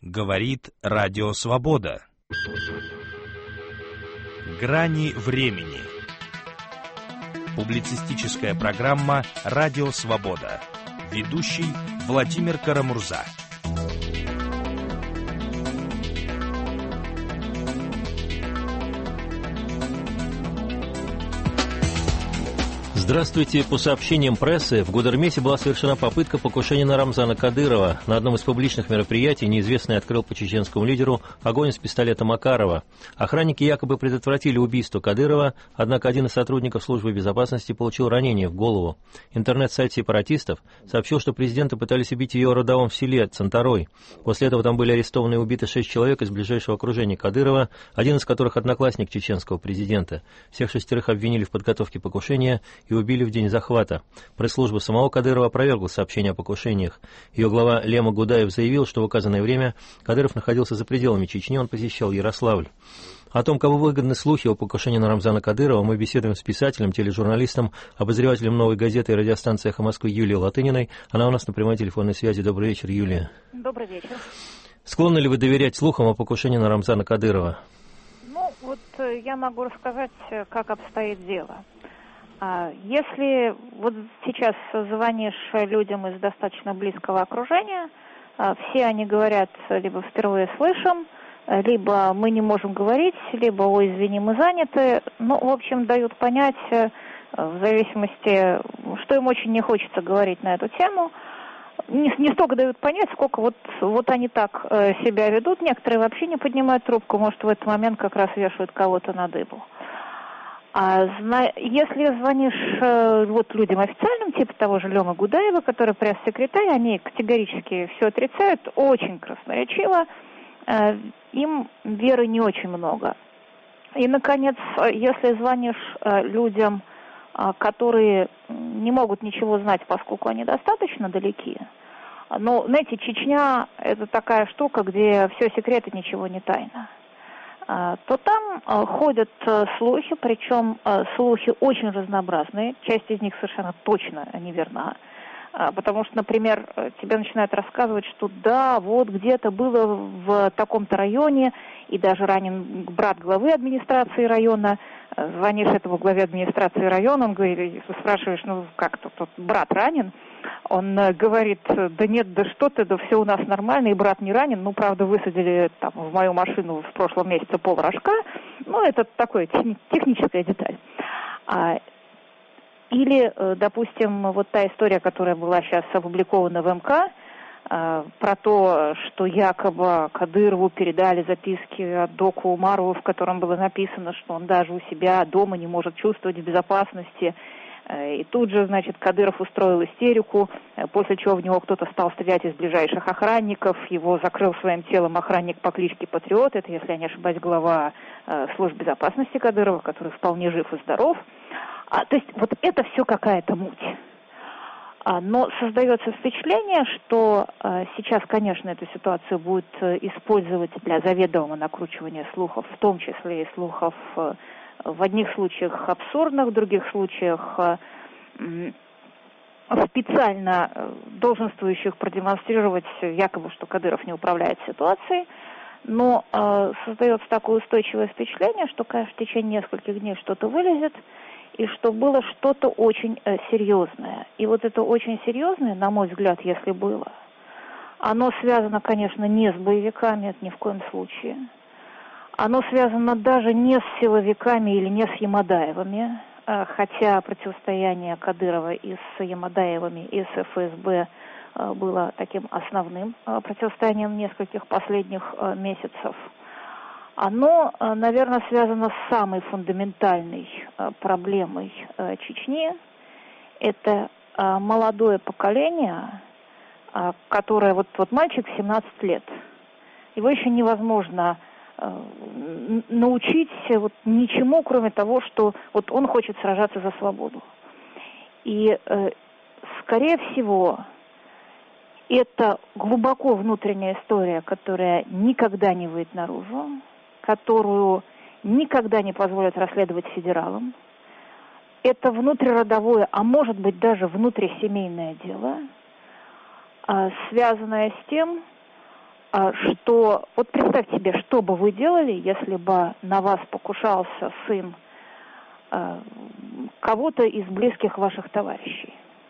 Говорит Радио Свобода. Грани времени. Публицистическая программа «Радио Свобода». Ведущий Владимир Карамурза. Здравствуйте. По сообщениям прессы, в Гудермесе была совершена попытка покушения на Рамзана Кадырова. На одном из публичных мероприятий неизвестный открыл по чеченскому лидеру огонь из пистолета Макарова. Охранники якобы предотвратили убийство Кадырова, однако один из сотрудников службы безопасности получил ранение в голову. Интернет-сайт сепаратистов сообщил, что президента пытались убить в ее родовом селе Цанторой. После этого там были арестованы и убиты 6 человек из ближайшего окружения Кадырова, один из которых одноклассник чеченского президента. Всех 6 обвинили в подготовке покушения и убили в день захвата. Пресс-служба самого Кадырова опровергла сообщения о покушениях. Ее глава Лема Гудаев заявил, что в указанное время Кадыров находился за пределами Чечни, он посещал Ярославль. О том, кому выгодны слухи о покушении на Рамзана Кадырова, мы беседуем с писателем, тележурналистом, обозревателем «Новой газеты» и радиостанции «Эхо Москвы» Юлией Латыниной. Она у нас на прямой телефонной связи. Добрый вечер, Юлия. Добрый вечер. Склонны ли вы доверять слухам о покушении на Рамзана Кадырова? Я могу рассказать, как обстоит дело. Если вот сейчас звонишь людям из достаточно близкого окружения, все они говорят, либо впервые слышим, либо мы не можем говорить, либо ой, извини, мы заняты. В общем, дают понять, в зависимости, что им очень не хочется говорить на эту тему. Не столько дают понять, сколько вот они так себя ведут. Некоторые вообще не поднимают трубку, может, в этот момент как раз вешают кого-то на дыбу. Если звонишь людям официальным, типа того же Лемы Гудаева, который пресс-секретарь, они категорически все отрицают, очень красноречиво, им веры не очень много. И, наконец, если звонишь людям, которые не могут ничего знать, поскольку они достаточно далеки, знаете, Чечня – это такая штука, где все секреты, ничего не тайно, то там ходят слухи, причем слухи очень разнообразные, часть из них совершенно точно неверна, потому что, например, тебе начинают рассказывать, что да, вот где-то было в таком-то районе, и даже ранен брат главы администрации района, звонишь этому главе администрации района, он говорит, спрашиваешь, как тут брат ранен? Он говорит, да нет, да что ты, да все у нас нормально, и брат не ранен, правда, высадили там в мою машину в прошлом месяце пол-рожка, это такая техническая деталь. Или, допустим, вот та история, которая была сейчас опубликована в МК, про то, что якобы Кадырову передали записки от Доку Умарову, в котором было написано, что он даже у себя дома не может чувствовать в безопасности. И тут же, Кадыров устроил истерику, после чего в него кто-то стал стрелять из ближайших охранников, его закрыл своим телом охранник по кличке Патриот, это, если я не ошибаюсь, глава службы безопасности Кадырова, который вполне жив и здоров. То есть вот это все какая-то муть. Но создается впечатление, что сейчас, конечно, эту ситуацию будет использовать для заведомого накручивания слухов, в том числе и слухов в одних случаях абсурдных, в других случаях специально долженствующих продемонстрировать якобы, что Кадыров не управляет ситуацией. Но создается такое устойчивое впечатление, что, конечно, в течение нескольких дней что-то вылезет, и что было что-то очень серьезное. И вот это очень серьезное, на мой взгляд, если было, оно связано, конечно, не с боевиками, это ни в коем случае. Оно связано даже не с силовиками или не с Ямадаевыми, хотя противостояние Кадырова и с Ямадаевыми, и с ФСБ было таким основным противостоянием нескольких последних месяцев. Оно, наверное, связано с самой фундаментальной проблемой Чечни. Это молодое поколение, которое, вот мальчик 17 лет, его еще невозможно научить ничему, кроме того, что он хочет сражаться за свободу. И, скорее всего, это глубоко внутренняя история, которая никогда не выйдет наружу, которую никогда не позволят расследовать федералам. Это внутриродовое, а может быть даже внутрисемейное дело, связанное с тем, что, вот представьте себе, что бы вы делали, если бы на вас покушался сын кого-то из близких ваших товарищей.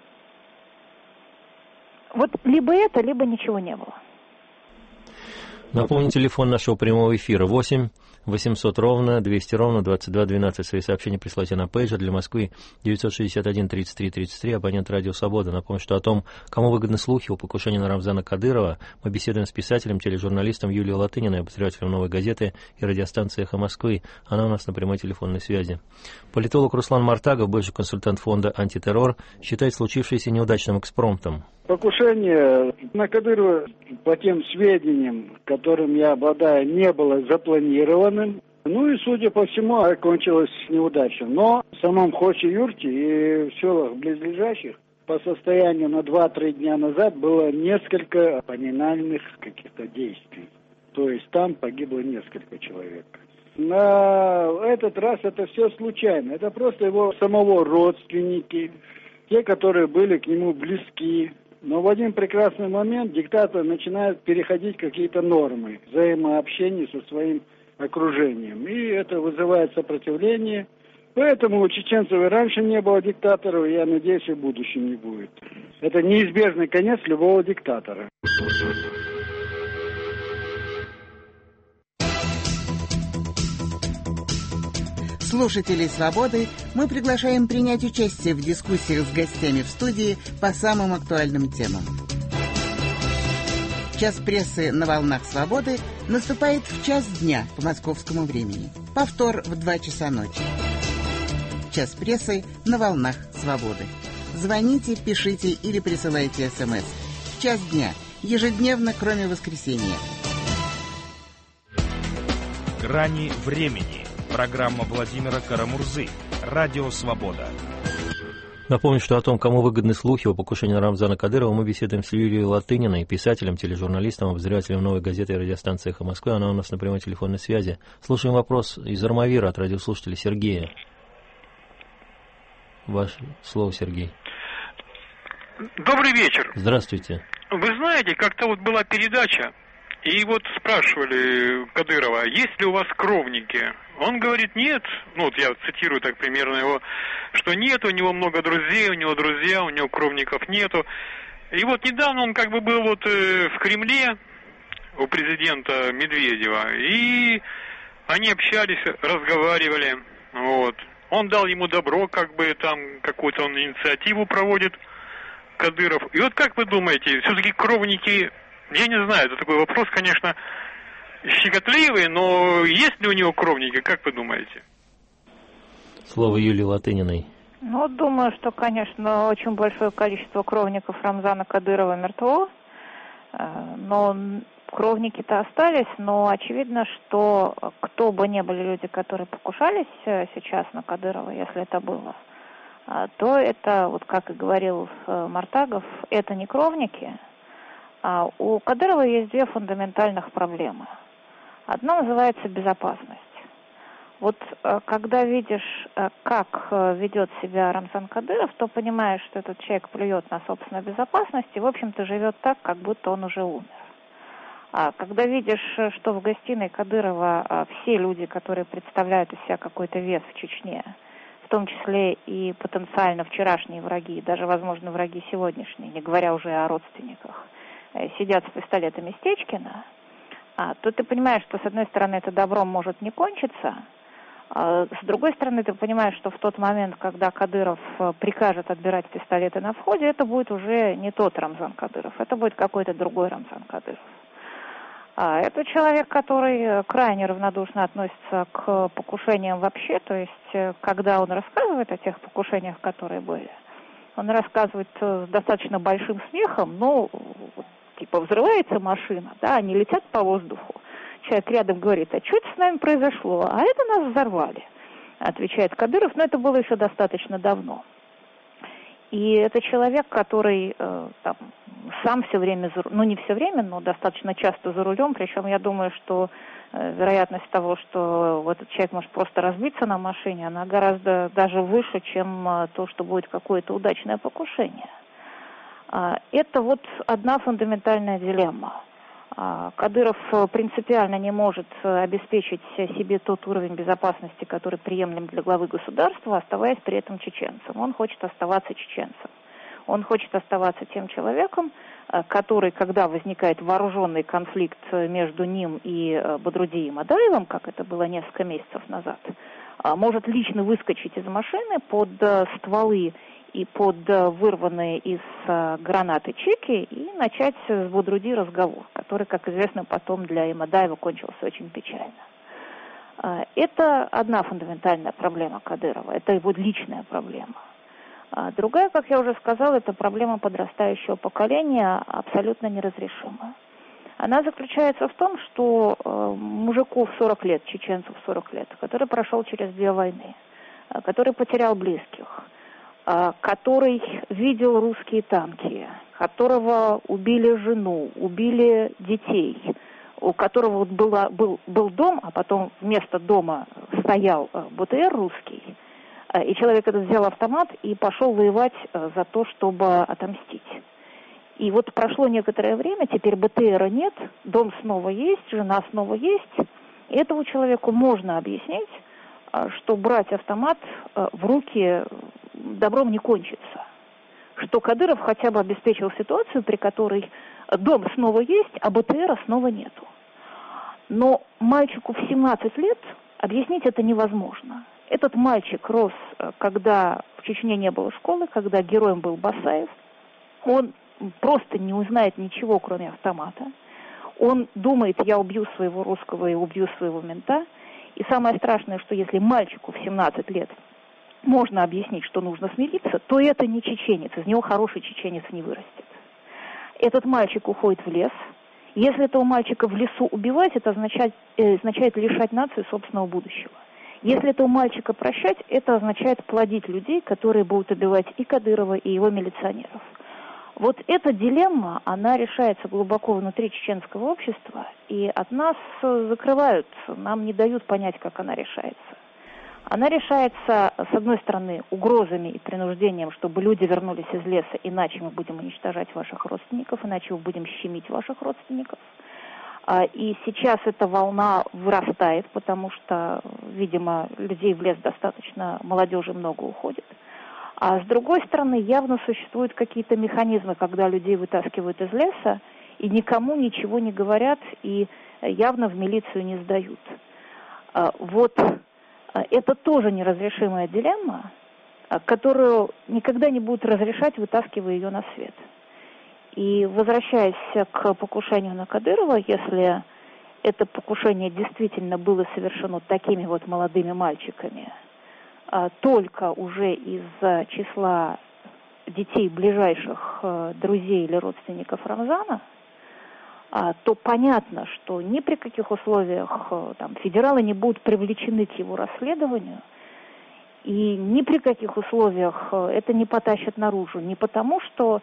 Вот либо это, либо ничего не было. Напомню, телефон нашего прямого эфира 8 800 ровно 200 ровно 22 12. Свои сообщения присылайте на пейджер для Москвы 961 33 33, абонент «Радио Свобода». Напомню, что о том, кому выгодны слухи о покушении на Рамзана Кадырова, мы беседуем с писателем, тележурналистом Юлией Латыниной, обозревателем «Новой газеты» и радиостанции «Эхо Москвы». Она у нас на прямой телефонной связи. Политолог Руслан Мартагов, бывший консультант фонда «Антитеррор», считает случившееся неудачным экспромтом. Покушение на Кадырова, по тем сведениям, которым я обладаю, не было запланированным. Ну и, судя по всему, окончилось неудачей. Но в самом Хочи-Юрте и в селах близлежащих по состоянию на 2-3 дня назад было несколько поминальных каких-то действий. То есть там погибло несколько человек. На этот раз это все случайно. Это просто его самого родственники, те, которые были к нему близки. Но в один прекрасный момент диктатор начинает переходить какие-то нормы взаимообщения со своим окружением. И это вызывает сопротивление. Поэтому у чеченцев и раньше не было диктаторов, и я надеюсь, и в будущем не будет. Это неизбежный конец любого диктатора. Слушателей «Свободы» мы приглашаем принять участие в дискуссиях с гостями в студии по самым актуальным темам. Час прессы на волнах «Свободы» наступает в час дня по московскому времени. Повтор в 2 часа ночи. Час прессы на волнах «Свободы». Звоните, пишите или присылайте СМС. В час дня, ежедневно, кроме воскресенья. «Грани времени». Программа Владимира Карамурзы. Радио Свобода. Напомню, что о том, кому выгодны слухи о покушении на Рамзана Кадырова, мы беседуем с Юлией Латыниной, писателем, тележурналистом, обозревателем «Новой газеты» и радиостанции «Эхо Москвы». Она у нас на прямой телефонной связи. Слушаем вопрос из Армавира от радиослушателя Сергея. Ваше слово, Сергей. Добрый вечер. Здравствуйте. Вы знаете, как-то вот была передача, и вот спрашивали Кадырова, есть ли у вас кровники? Он говорит, нет, ну вот я цитирую так примерно его, что нет, у него много друзей, у него друзья, у него кровников нету. И вот недавно он как бы был вот в Кремле у президента Медведева, и они общались, разговаривали, вот. Он дал ему добро, как бы там какую-то он инициативу проводит, Кадыров. И вот как вы думаете, все-таки кровники... Я не знаю, это такой вопрос, конечно, щекотливый, но есть ли у него кровники, как вы думаете? Слово Юлии Латыниной. Ну, думаю, что, конечно, очень большое количество кровников Рамзана Кадырова мертво, но кровники-то остались, но очевидно, что кто бы ни были люди, которые покушались сейчас на Кадырова, если это было, то это, вот как и говорил Мартагов, это не кровники. У Кадырова есть 2 фундаментальных проблемы. Одна называется безопасность. Вот когда видишь, как ведет себя Рамзан Кадыров, то понимаешь, что этот человек плюет на собственную безопасность и, в общем-то, живет так, как будто он уже умер. А когда видишь, что в гостиной Кадырова все люди, которые представляют из себя какой-то вес в Чечне, в том числе и потенциально вчерашние враги, даже, возможно, враги сегодняшние, не говоря уже о родственниках, сидят с пистолетами Стечкина, то ты понимаешь, что, с одной стороны, это добром может не кончиться, а с другой стороны, ты понимаешь, что в тот момент, когда Кадыров прикажет отбирать пистолеты на входе, это будет уже не тот Рамзан Кадыров, это будет какой-то другой Рамзан Кадыров. Это человек, который крайне равнодушно относится к покушениям вообще, то есть, когда он рассказывает о тех покушениях, которые были, он рассказывает с достаточно большим смехом, ну, типа взрывается машина, да, они летят по воздуху. Человек рядом говорит, а что это с нами произошло? А это нас взорвали, отвечает Кадыров, но это было еще достаточно давно. И это человек, который там, сам все время, ну не все время, но достаточно часто за рулем, причем я думаю, что вероятность того, что этот человек может просто разбиться на машине, она гораздо даже выше, чем то, что будет какое-то удачное покушение. Это вот одна фундаментальная дилемма. Кадыров принципиально не может обеспечить себе тот уровень безопасности, который приемлем для главы государства, оставаясь при этом чеченцем. Он хочет оставаться чеченцем. Он хочет оставаться тем человеком, который, когда возникает вооруженный конфликт между ним и Бадрудием Мадаевым, как это было несколько месяцев назад, может лично выскочить из машины под стволы и под вырванные из гранаты чеки и начать с Бодруди разговор, который, как известно, потом для Имадаева кончился очень печально. Это одна фундаментальная проблема Кадырова, это его личная проблема. Другая, как я уже сказала, это проблема подрастающего поколения, абсолютно неразрешимая. Она заключается в том, что мужику в 40 лет, чеченцу в 40 лет, который прошел через 2 войны, который потерял близких, который видел русские танки, которого убили жену, убили детей, у которого был дом, а потом вместо дома стоял БТР русский, и человек этот взял автомат и пошел воевать за то, чтобы отомстить. И вот прошло некоторое время, теперь БТРа нет, дом снова есть, жена снова есть, и этому человеку можно объяснить, что брать автомат в руки добром не кончится. Что Кадыров хотя бы обеспечил ситуацию, при которой дом снова есть, а БТРа снова нету. Но мальчику в 17 лет объяснить это невозможно. Этот мальчик рос, когда в Чечне не было школы, когда героем был Басаев. Он просто не узнает ничего, кроме автомата. Он думает, я убью своего русского и убью своего мента. И самое страшное, что если мальчику в 17 лет можно объяснить, что нужно смириться, то это не чеченец, из него хороший чеченец не вырастет. Этот мальчик уходит в лес. Если этого мальчика в лесу убивать, это означает лишать нации собственного будущего. Если этого мальчика прощать, это означает плодить людей, которые будут убивать и Кадырова, и его милиционеров. Вот эта дилемма, она решается глубоко внутри чеченского общества, и от нас закрывают, нам не дают понять, как она решается. Она решается, с одной стороны, угрозами и принуждением, чтобы люди вернулись из леса, иначе мы будем уничтожать ваших родственников, иначе мы будем щемить ваших родственников. И сейчас эта волна вырастает, потому что, видимо, людей в лес достаточно, молодежи много уходит. А с другой стороны, явно существуют какие-то механизмы, когда людей вытаскивают из леса и никому ничего не говорят, и явно в милицию не сдают. Вот это тоже неразрешимая дилемма, которую никогда не будут разрешать, вытаскивая ее на свет. И возвращаясь к покушению на Кадырова, если это покушение действительно было совершено такими вот молодыми мальчиками, только уже из числа детей ближайших друзей или родственников Рамзана, то понятно, что ни при каких условиях федералы не будут привлечены к его расследованию, и ни при каких условиях это не потащат наружу, не потому что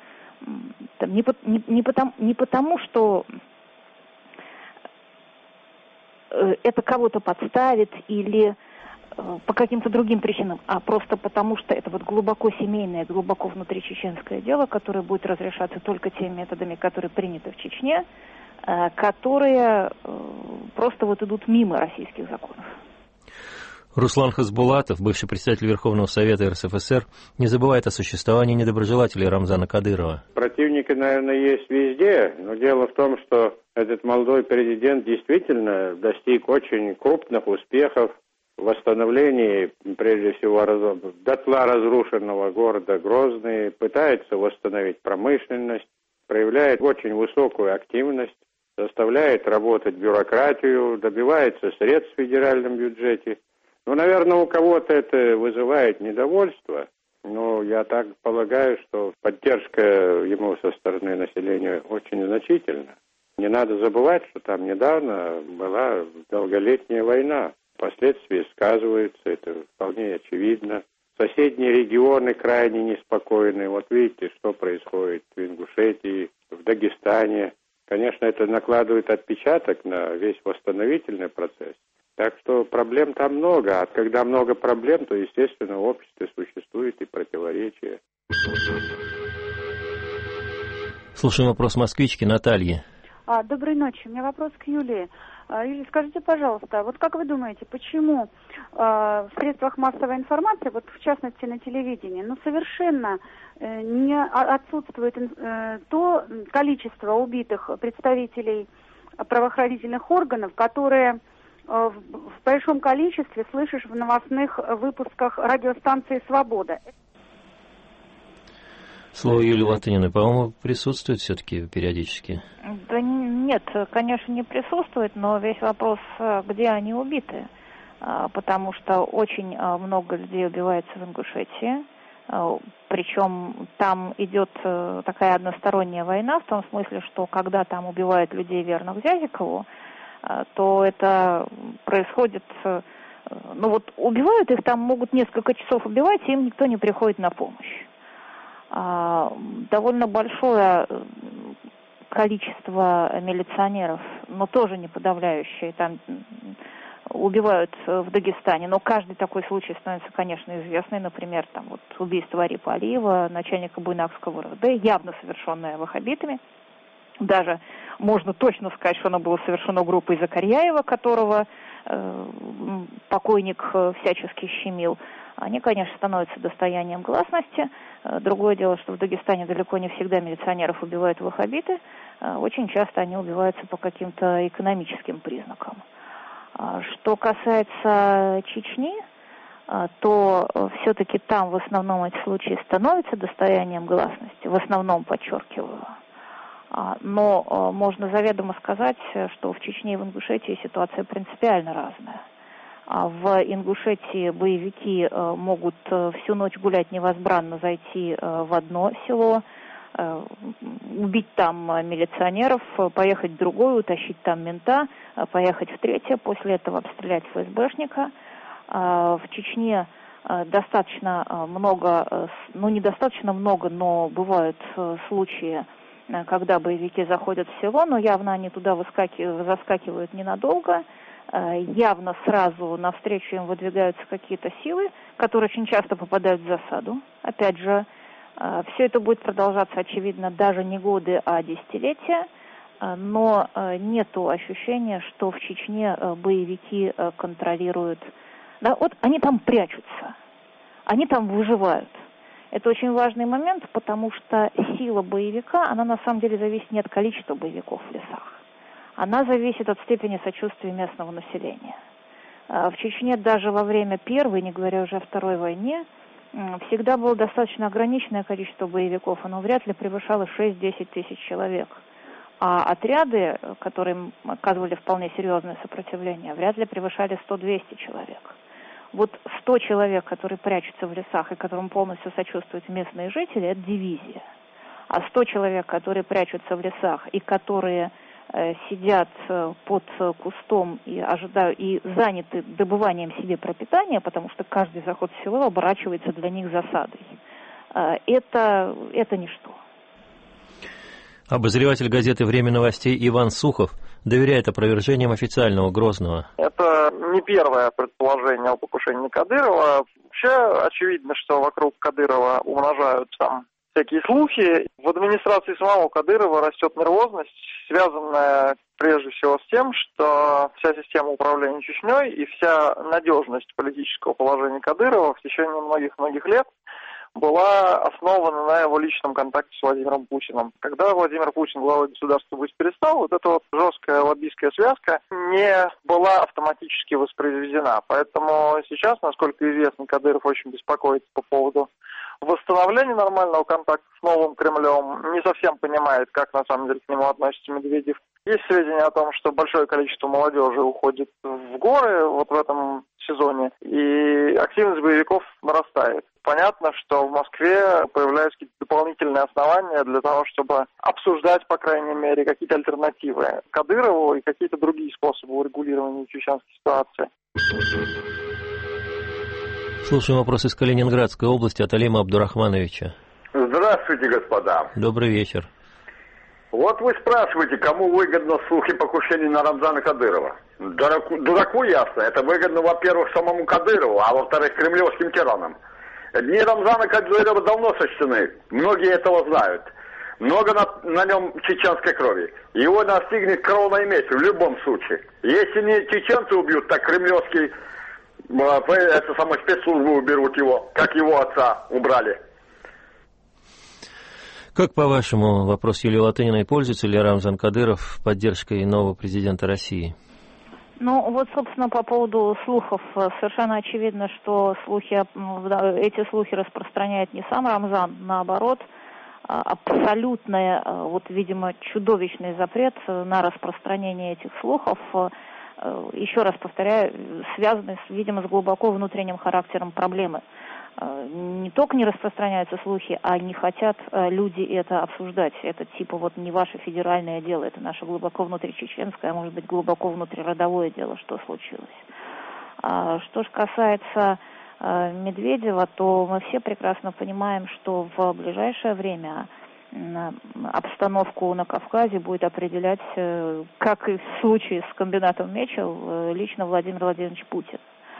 это кого-то подставит или по каким-то другим причинам, а просто потому, что это вот глубоко семейное, глубоко внутричеченское дело, которое будет разрешаться только теми методами, которые приняты в Чечне, которые просто вот идут мимо российских законов. Руслан Хасбулатов, бывший председатель Верховного Совета РСФСР, не забывает о существовании недоброжелателей Рамзана Кадырова. Противники, наверное, есть везде, но дело в том, что этот молодой президент действительно достиг очень крупных успехов в восстановлении, прежде всего, дотла разрушенного города Грозный, пытается восстановить промышленность, проявляет очень высокую активность, заставляет работать бюрократию, добивается средств в федеральном бюджете. Ну, наверное, у кого-то это вызывает недовольство, но я так полагаю, что поддержка ему со стороны населения очень значительна. Не надо забывать, что там недавно была долголетняя война. Последствия сказываются, это вполне очевидно. Соседние регионы крайне неспокойны. Вот видите, что происходит в Ингушетии, в Дагестане. Конечно, это накладывает отпечаток на весь восстановительный процесс. Так что проблем там много, а когда много проблем, то, естественно, в обществе существует и противоречия. Слушаем вопрос москвички Натальи. Доброй ночи. У меня вопрос к Юлии. Юлия, скажите, пожалуйста, вот как вы думаете, почему в средствах массовой информации, вот в частности на телевидении, совершенно не отсутствует то количество убитых представителей правоохранительных органов, которые в большом количестве слышишь в новостных выпусках радиостанции «Свобода»? Слово Юлии Латыниной, по-моему, присутствует все-таки периодически. Да нет, конечно, не присутствует, но весь вопрос, где они убиты. Потому что очень много людей убивается в Ингушетии. Причем там идет такая односторонняя война, в том смысле, что когда там убивают людей, верных Зязикову, то это происходит... убивают их, там могут несколько часов убивать, и им никто не приходит на помощь. Довольно большое количество милиционеров, но тоже не подавляющее, там убивают в Дагестане, но каждый такой случай становится, конечно, известный, например, убийство Арипа Алиева, начальника Буйнакского РВД, явно совершенное ваххабитами. Даже можно точно сказать, что оно было совершено группой Закарьяева, которого покойник всячески щемил. Они, конечно, становятся достоянием гласности. Другое дело, что в Дагестане далеко не всегда милиционеров убивают ваххабиты. Очень часто они убиваются по каким-то экономическим признакам. Что касается Чечни, то все-таки там в основном эти случаи становятся достоянием гласности, в основном, подчеркиваю. Но можно заведомо сказать, что в Чечне и в Ингушетии ситуация принципиально разная. В Ингушетии боевики могут всю ночь гулять невозбранно, зайти в одно село, убить там милиционеров, поехать в другое, утащить там мента, поехать в третье, после этого обстрелять ФСБшника. В Чечне достаточно много, недостаточно много, но бывают случаи, когда боевики заходят в село, но явно они туда заскакивают ненадолго, явно сразу навстречу им выдвигаются какие-то силы, которые очень часто попадают в засаду. Опять же, все это будет продолжаться, очевидно, даже не годы, а десятилетия, но нету ощущения, что в Чечне боевики контролируют. Да, вот они там прячутся, они там выживают. Это очень важный момент, потому что сила боевика, она на самом деле зависит не от количества боевиков в лесах. Она зависит от степени сочувствия местного населения. В Чечне даже во время Первой, не говоря уже о Второй войне, всегда было достаточно ограниченное количество боевиков. Оно вряд ли превышало 6-10 тысяч человек. А отряды, которые оказывали вполне серьезное сопротивление, вряд ли превышали 100-200 человек. Вот 100 человек, которые прячутся в лесах и которым полностью сочувствуют местные жители, это дивизия. А 100 человек, которые прячутся в лесах и которые сидят под кустом и ожидают, и заняты добыванием себе пропитания, потому что каждый заход в село оборачивается для них засадой. Это ничто. Обозреватель газеты «Время новостей» Иван Сухов доверяет опровержениям официального Грозного. Это не первое предположение о покушении Кадырова. Вообще очевидно, что вокруг Кадырова умножают там всякие слухи. В администрации самого Кадырова растет нервозность, связанная прежде всего с тем, что вся система управления Чечней и вся надежность политического положения Кадырова в течение многих-многих лет была основана на его личном контакте с Владимиром Путиным. Когда Владимир Путин главой государства быть перестал, вот эта вот жесткая лоббистская связка не была автоматически воспроизведена. Поэтому сейчас, насколько известно, Кадыров очень беспокоится по поводу восстановления нормального контакта с новым Кремлем, не совсем понимает, как на самом деле к нему относится Медведев. Есть сведения о том, что большое количество молодежи уходит в горы вот в этом сезоне, и активность боевиков нарастает. Понятно, что в Москве появляются какие-то дополнительные основания для того, чтобы обсуждать, по крайней мере, какие-то альтернативы Кадырову и какие-то другие способы урегулирования чеченской ситуации. Слушаем вопрос из Калининградской области от Алима Абдурахмановича. Здравствуйте, господа. Добрый вечер. Вот вы спрашиваете, кому выгодно слухи покушений на Рамзана Кадырова. Дураку ясно. Это выгодно, во-первых, самому Кадырову, а во-вторых, кремлевским тиранам. Дни Рамзана Кадырова давно сочтены. Многие этого знают. много на нем чеченской крови. Его настигнет кровная месть в любом случае. Если не чеченцы убьют, так кремлевские спецслужбы уберут его, как его отца убрали. Как, по-вашему, вопрос Юлии Латыниной, пользуется ли Рамзан Кадыров поддержкой нового президента России? Ну, вот, собственно, по поводу слухов, совершенно очевидно, что эти слухи распространяет не сам Рамзан, наоборот, абсолютный, вот, видимо, чудовищный запрет на распространение этих слухов, еще раз повторяю, связанный, видимо, с глубоко внутренним характером проблемы. Не только не распространяются слухи, а не хотят люди это обсуждать. Это типа вот не ваше федеральное дело, это наше глубоко внутричеченское, а может быть глубоко внутриродовое дело, что случилось. Что же касается Медведева, то мы все прекрасно понимаем, что в ближайшее время обстановку на Кавказе будет определять, как и в случае с комбинатом Мечел, лично Владимир Владимирович Путин.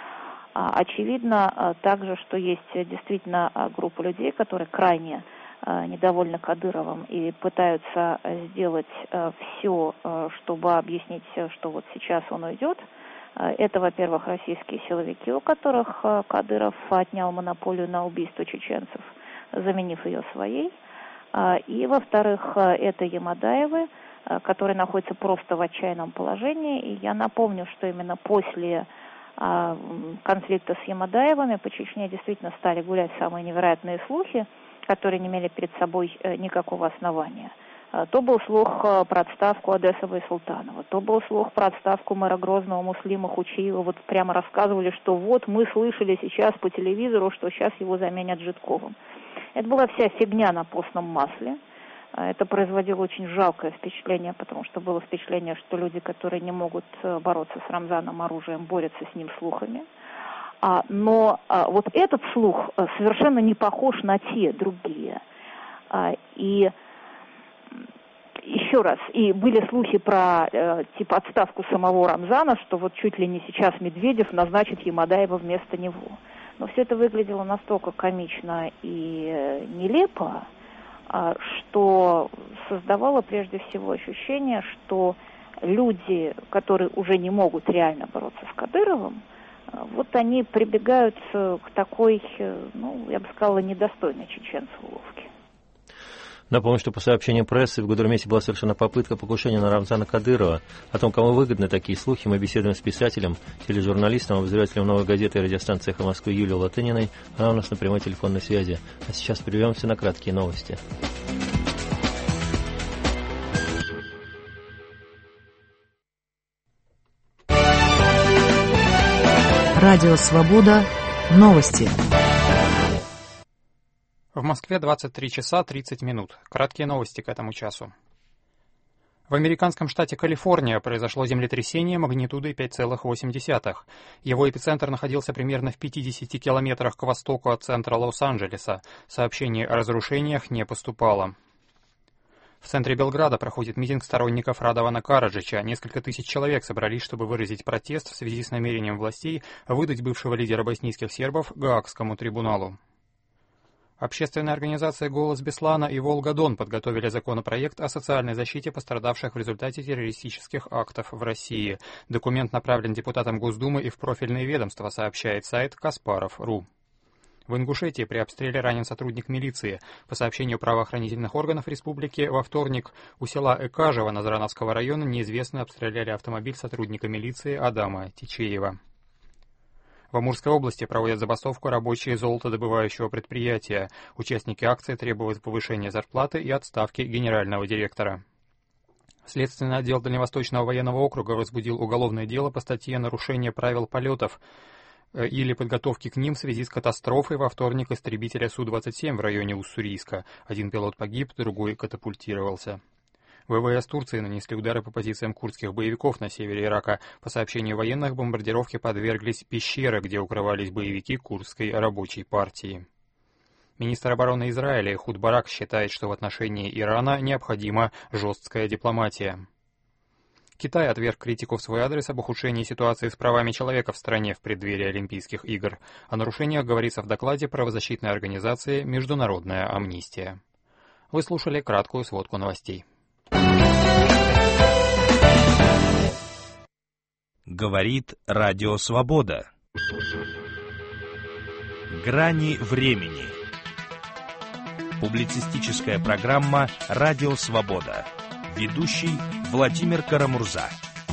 Очевидно также, что есть действительно группа людей, которые крайне недовольны Кадыровым и пытаются сделать все, чтобы объяснить, что вот сейчас он уйдет. Это, во-первых, российские силовики, у которых Кадыров отнял монополию на убийство чеченцев, заменив ее своей. И, во-вторых, это Ямадаевы, которые находятся просто в отчаянном положении. И я напомню, что именно после конфликта с Ямадаевыми по Чечне действительно стали гулять самые невероятные слухи, которые не имели перед собой никакого основания. То был слух про отставку Одессова и Султанова, то был слух про отставку мэра Грозного Муслима Хучиева. Вот прямо рассказывали, что вот мы слышали сейчас по телевизору, что сейчас его заменят Жидковым. Это была вся фигня на постном масле. Это производило очень жалкое впечатление, потому что было впечатление, что люди, которые не могут бороться с Рамзаном оружием, борются с ним слухами. Но вот этот слух совершенно не похож на те другие. И еще раз, и были слухи про типа отставку самого Рамзана, что вот чуть ли не сейчас Медведев назначит Ямадаева вместо него. Но все это выглядело настолько комично и нелепо, что создавало прежде всего ощущение, что люди, которые уже не могут реально бороться с Кадыровым, вот они прибегают к такой, ну, я бы сказала, недостойной чеченцу уловке. Напомню, что по сообщениям прессы в Гудермесе была совершена попытка покушения на Рамзана Кадырова. О том, кому выгодны такие слухи, мы беседуем с писателем, тележурналистом, обозревателем «Новой газеты» и радиостанции «Эхо Москвы» Юлией Латыниной. Она у нас на прямой телефонной связи. А сейчас прервемся на краткие новости. Радио «Свобода». Новости. В Москве 23 часа 30 минут. Краткие новости к этому часу. В американском штате Калифорния произошло землетрясение магнитудой 5,8. Его эпицентр находился примерно в 50 километрах к востоку от центра Лос-Анджелеса. Сообщений о разрушениях не поступало. В центре Белграда проходит митинг сторонников Радована Караджича. Несколько тысяч человек собрались, чтобы выразить протест в связи с намерением властей выдать бывшего лидера боснийских сербов Гаагскому трибуналу. Общественная организация «Голос Беслана» и «Волга-Дон» подготовили законопроект о социальной защите пострадавших в результате террористических актов в России. Документ направлен депутатам Госдумы и в профильные ведомства, сообщает сайт Каспаров.ру. В Ингушетии при обстреле ранен сотрудник милиции. По сообщению правоохранительных органов республики, во вторник у села Экажево Назрановского района неизвестные обстреляли автомобиль сотрудника милиции Адама Тичеева. В Амурской области проводят забастовку рабочие золотодобывающего предприятия. Участники акции требуют повышения зарплаты и отставки генерального директора. Следственный отдел Дальневосточного военного округа возбудил уголовное дело по статье «Нарушение правил полетов» или подготовки к ним в связи с катастрофой во вторник истребителя Су-27 в районе Уссурийска. Один пилот погиб, другой катапультировался. ВВС Турции нанесли удары по позициям курдских боевиков на севере Ирака. По сообщению военных, бомбардировке подверглись пещеры, где укрывались боевики курдской рабочей партии. Министр обороны Израиля Эхуд Барак считает, что в отношении Ирана необходима жесткая дипломатия. Китай отверг критику в свой адрес об ухудшении ситуации с правами человека в стране в преддверии Олимпийских игр. О нарушениях говорится в докладе правозащитной организации «Международная амнистия». Вы слушали краткую сводку новостей. Говорит Радио Свобода. Грани времени. Публицистическая программа «Радио Свобода». Ведущий Владимир Карамурза.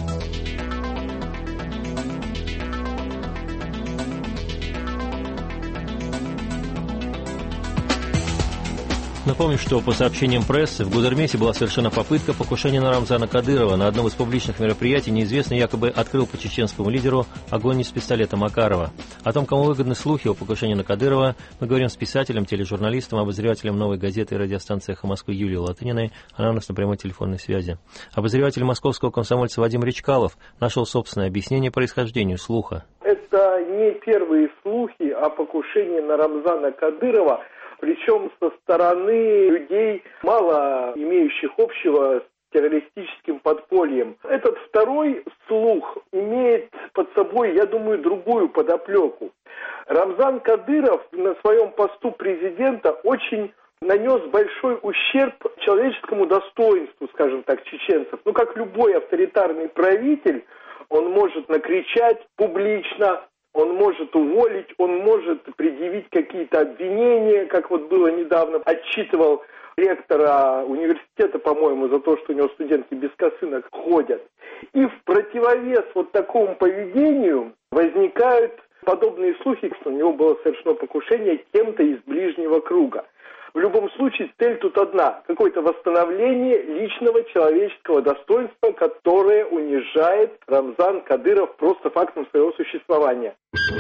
Напомню, что по сообщениям прессы в Гудермесе была совершена попытка покушения на Рамзана Кадырова. На одном из публичных мероприятий неизвестный якобы открыл по чеченскому лидеру огонь из пистолета Макарова. О том, кому выгодны слухи о покушении на Кадырова, мы говорим с писателем, тележурналистом, обозревателем «Новой газеты» и радиостанции «Эхо Москвы» Юлией Латыниной. Она у нас на прямой телефонной связи. Обозреватель московского комсомольца Вадим Речкалов нашел собственное объяснение происхождению слуха. Это не первые слухи о покушении на Рамзана Кадырова, причем со стороны людей, мало имеющих общего с террористическим подпольем. Этот второй слух имеет под собой, я думаю, другую подоплеку. Рамзан Кадыров на своем посту президента очень нанес большой ущерб человеческому достоинству, скажем так, чеченцев. Ну, как любой авторитарный правитель, он может накричать публично, он может уволить, он может предъявить какие-то обвинения, как вот было недавно, отчитывал ректора университета, по-моему, за то, что у него студентки без косынок ходят. И в противовес вот такому поведению возникают подобные слухи, что у него было совершено покушение кем-то из ближнего круга. В любом случае, цель тут одна – какое-то восстановление личного человеческого достоинства, которое унижает Рамзан Кадыров просто фактом своего существования.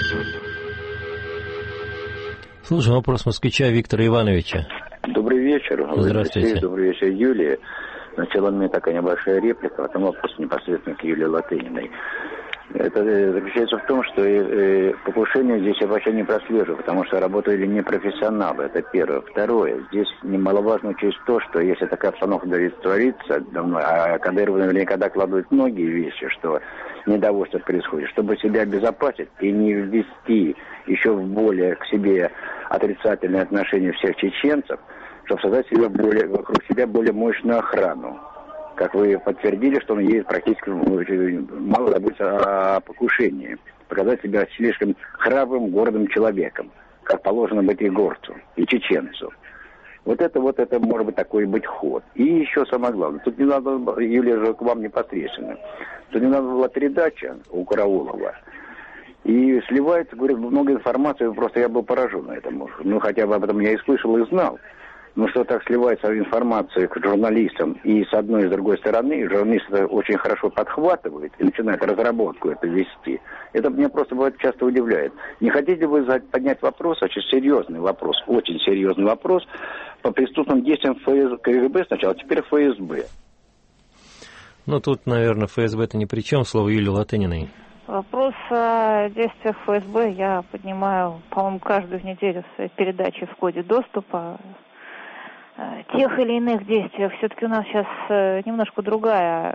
Слушаем вопрос москвича Виктора Ивановича. Добрый вечер. Здравствуйте. Добрый вечер, Юлия. Сначала у меня такая небольшая реплика, потом вопрос непосредственно к Юлии Латыниной. Это заключается в том, что покушение здесь я вообще не прослеживаю, потому что работали не профессионалы, это первое. Второе, здесь немаловажно учесть то, что если такая обстановка творится, а Кадыров наверняка докладывает многие вещи, что недовольство происходит, чтобы себя обезопасить и не ввести еще в более к себе отрицательное отношение всех чеченцев, чтобы создать себе вокруг себя более мощную охрану. Как вы подтвердили, что он есть практически мало заботится о покушении. Показать себя слишком храбрым, гордым человеком, как положено быть и горцу, и чеченцу. Вот это может быть такой быть ход. И еще самое главное, тут не надо, Юлия, же к вам непосредственно, тут не надо была передача у Караулова. И сливается, говорит, много информации, просто я был поражен этому. Ну, хотя бы об этом я и слышал, и знал. Но что так сливается информация к журналистам и с одной и с другой стороны, журналисты очень хорошо подхватывают и начинают разработку это вести. Это меня просто бывает часто удивляет. Не хотите вы поднять вопрос, очень серьезный вопрос по преступным действиям КГБ сначала, теперь ФСБ? Ну, тут, наверное, ФСБ-то ни при чем, слово Юлии Латыниной. Вопрос о действиях ФСБ я поднимаю, по-моему, каждую неделю в своей передаче в коде доступа. Тех или иных действиях. Все-таки у нас сейчас немножко другая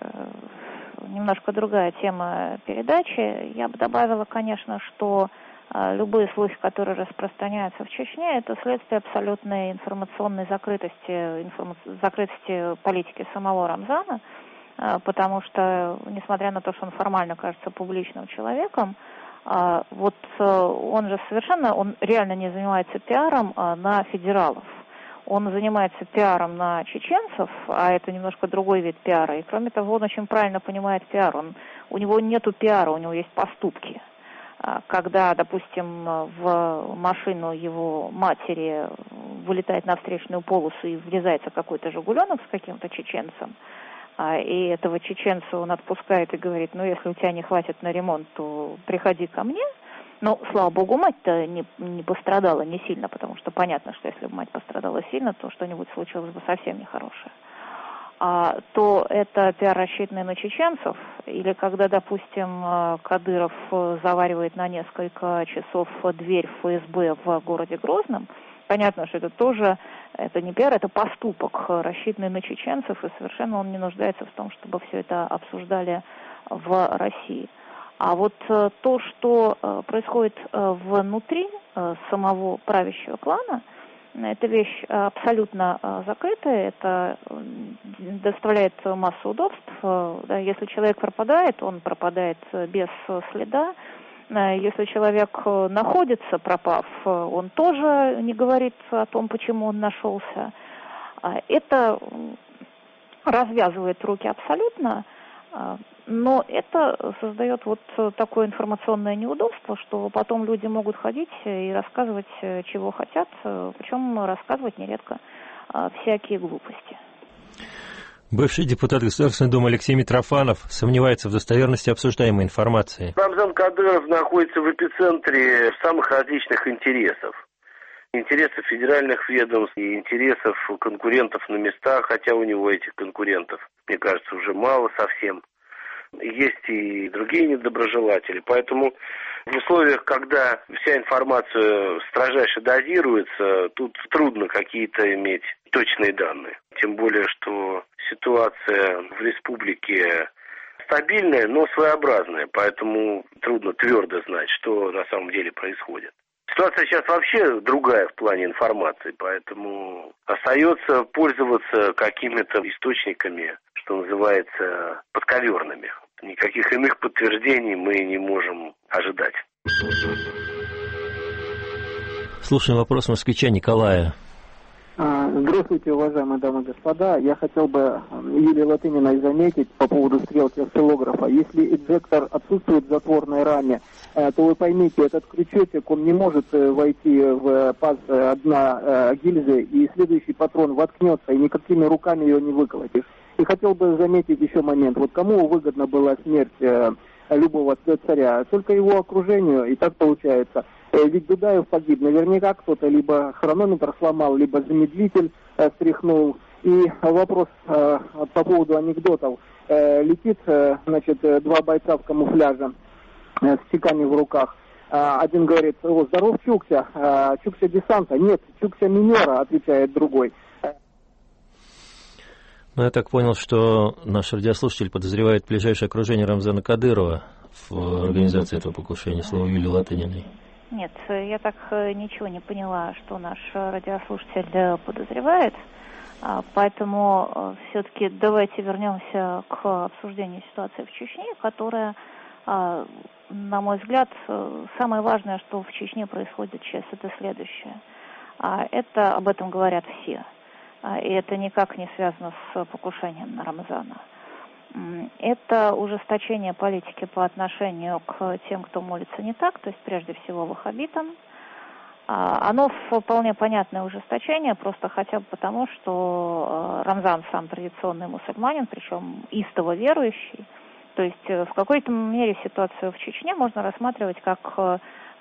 тема передачи. Я бы добавила, конечно, что любые слухи, которые распространяются в Чечне, это следствие абсолютной информационной закрытости политики самого Рамзана, потому что, несмотря на то, что он формально кажется публичным человеком, вот он реально не занимается пиаром на федералов. Он занимается пиаром на чеченцев, а это немножко другой вид пиара. И кроме того, он очень правильно понимает пиар. У него нету пиара, у него есть поступки. Когда, допустим, в машину его матери вылетает на встречную полосу и врезается какой-то жигуленок с каким-то чеченцем, и этого чеченца он отпускает и говорит, ну, если у тебя не хватит на ремонт, то приходи ко мне. Но, слава богу, мать-то не пострадала не сильно, потому что понятно, что если бы мать пострадала сильно, то что-нибудь случилось бы совсем нехорошее. То это пиар, рассчитанный на чеченцев, или когда, допустим, Кадыров заваривает на несколько часов дверь ФСБ в городе Грозном, понятно, что это не пиар, это поступок, рассчитанный на чеченцев, и совершенно он не нуждается в том, чтобы все это обсуждали в России. А вот то, что происходит внутри самого правящего клана, эта вещь абсолютно закрытая, это доставляет массу удобств. Если человек пропадает, он пропадает без следа. Если человек находится, пропав, он тоже не говорит о том, почему он нашелся. Это развязывает руки абсолютно, но это создает вот такое информационное неудобство, что потом люди могут ходить и рассказывать, чего хотят, причем рассказывать нередко всякие глупости. Бывший депутат Государственной Думы Алексей Митрофанов сомневается в достоверности обсуждаемой информации. Рамзан Кадыров находится в эпицентре самых различных интересов. Интересов федеральных ведомств и интересов конкурентов на местах, хотя у него этих конкурентов, мне кажется, уже мало совсем. Есть и другие недоброжелатели, поэтому в условиях, когда вся информация строжайше дозируется, тут трудно какие-то иметь точные данные. Тем более, что ситуация в республике стабильная, но своеобразная, поэтому трудно твердо знать, что на самом деле происходит. Ситуация сейчас вообще другая в плане информации, поэтому остается пользоваться какими-то источниками, что называется, подковерными. Никаких иных подтверждений мы не можем ожидать. Слушаем вопрос москвича Николая. Здравствуйте, уважаемые дамы и господа. Я хотел бы Юлии Латыниной заметить по поводу стрелки осциллографа. Если эджектор отсутствует в затворной раме, то вы поймите, этот крючочек, он не может войти в паз дна гильзы, и следующий патрон воткнется, и никакими руками ее не выколотишь. И хотел бы заметить еще момент. Вот кому выгодна была смерть любого царя? Только его окружению, и так получается. Ведь Дудаев погиб. Наверняка кто-то либо хронометр сломал, либо замедлитель стряхнул. И вопрос по поводу анекдотов. Летит, значит, два бойца в камуфляже с чеками в руках. Один говорит: «О, здоров, Чукся. Чукся десанта». «Нет, Чукся минера», отвечает другой. Ну, я так понял, что наш радиослушатель подозревает ближайшее окружение Рамзана Кадырова в организации этого покушения. Слово Юлии Латыниной. Нет, я так ничего не поняла, что наш радиослушатель подозревает. Поэтому все-таки давайте вернемся к обсуждению ситуации в Чечне, которая, на мой взгляд, самое важное, что в Чечне происходит сейчас, это следующее. Это об этом говорят все. И это никак не связано с покушением на Рамзана. Это ужесточение политики по отношению к тем, кто молится не так, то есть прежде всего ваххабитам. Оно вполне понятное ужесточение, просто хотя бы потому, что Рамзан сам традиционный мусульманин, причем истово верующий. То есть в какой-то мере ситуацию в Чечне можно рассматривать как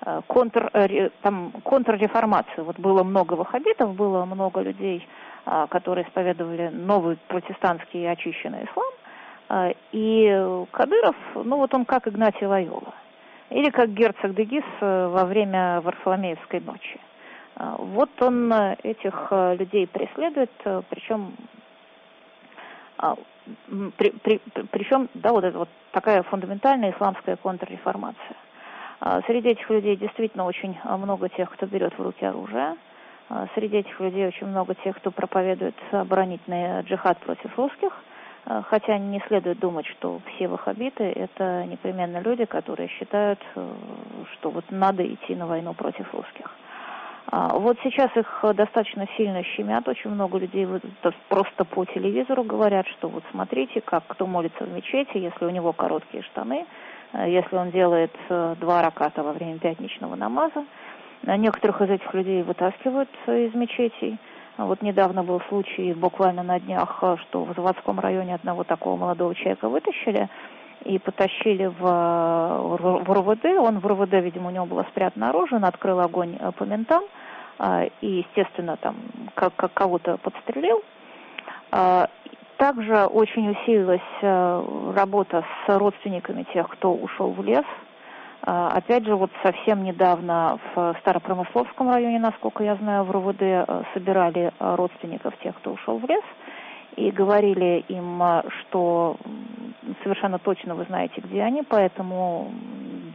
контрреформацию. Вот было много ваххабитов, было много людей, которые исповедовали новый протестантский и очищенный ислам. И Кадыров, ну вот он как Игнатий Лойола. Или как герцог де Гиз во время Варфоломеевской ночи. Вот он этих людей преследует, причем да, вот это вот такая фундаментальная исламская контрреформация. Среди этих людей действительно очень много тех, кто берет в руки оружие. Среди этих людей очень много тех, кто проповедует оборонительный джихад против русских. Хотя не следует думать, что все ваххабиты – это непременно люди, которые считают, что вот надо идти на войну против русских. Вот сейчас их достаточно сильно щемят, очень много людей просто по телевизору говорят, что вот смотрите, как кто молится в мечети, если у него короткие штаны, если он делает 2 раката во время пятничного намаза. Некоторых из этих людей вытаскивают из мечетей. Вот недавно был случай, буквально на днях, что в Заводском районе одного такого молодого человека вытащили и потащили в РУВД. Он в РУВД, видимо, у него было спрятано оружие, он открыл огонь по ментам и, естественно, там кого-то подстрелил. Также очень усилилась работа с родственниками тех, кто ушел в лес. Опять же, вот совсем недавно в Старопромысловском районе, насколько я знаю, в РУВД собирали родственников тех, кто ушел в лес, и говорили им, что совершенно точно вы знаете, где они, поэтому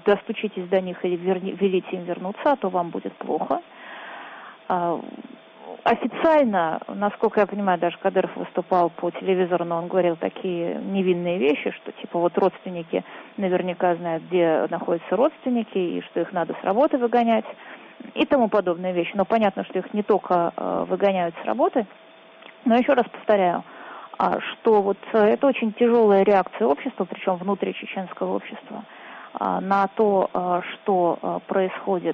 достучитесь до них или велите им вернуться, а то вам будет плохо. Официально, насколько я понимаю, даже Кадыров выступал по телевизору, но он говорил такие невинные вещи, что типа вот родственники наверняка знают, где находятся родственники, и что их надо с работы выгонять, и тому подобные вещи. Но понятно, что их не только выгоняют с работы, но еще раз повторяю, что вот это очень тяжелая реакция общества, причем внутри чеченского общества, на то, что происходит